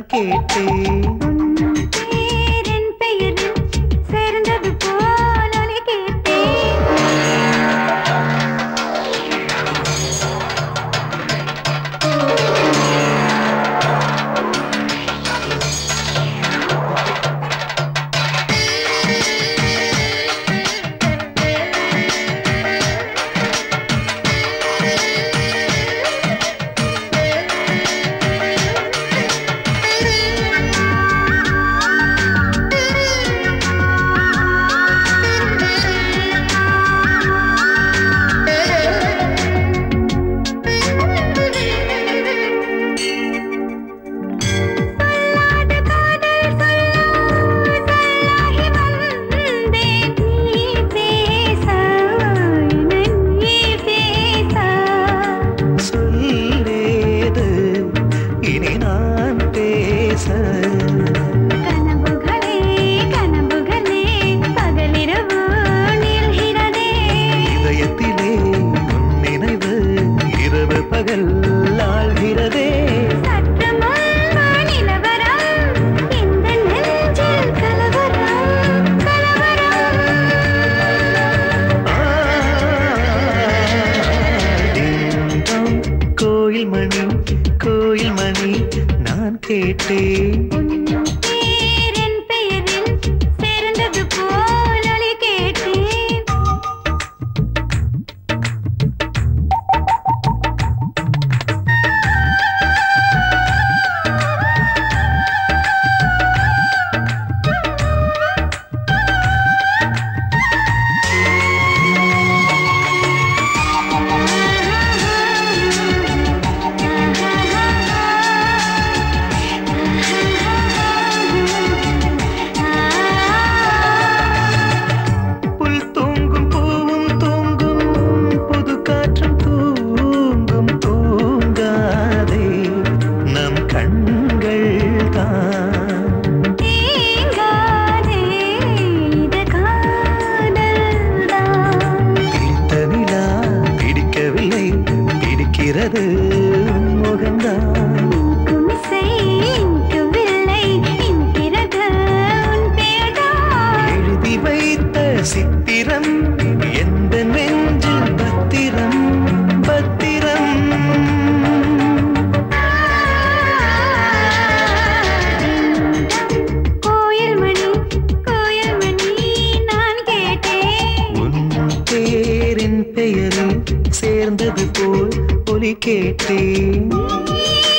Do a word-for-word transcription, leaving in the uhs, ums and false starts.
கேட்டேன். பேரின் பெயரில் சேர்ந்தது போல் ஒலி கேட்டேன். கனவுகளே கனவுகளே பகலிரவு நீள்கிறதே. இதயத்திலே உன் நினைவு இரவு பகல் ஆழ்கிறதே. சற்று முன்பு நிலவரம் இந்த நெஞ்சில் கலவரம் கலவரம். டிங்டாங் கோயில் மணி கோயில் மணி நான் கேட்டேன். பேரின் பெயரில் சேர்ந்தது போல் ஒலி கேட்டேன். புல் தூங்கும் பூவும் தூங்கும் புது காற்றும் தூங்கும் தூங்காதே நம் கண்கள் தான். தேங்காதே இது காதல்தான். பிடித்த நிலா பிடிக்கவில்லை பிடிக்கிறது உன் முகம்தான். குமிசை இன்கவில்லை இன்கிறது உன் பேர்தான். எழுதி வைத்த சித்திரம் எந்த நெஞ்சில் பத்திரம் பத்திரம். கோயில் மணி கோயில் மணி நான் கேட்டேன். உன் பேரின் பெயரில் சேர்ந்தது போல் ஒலி கேட்டேன். நீ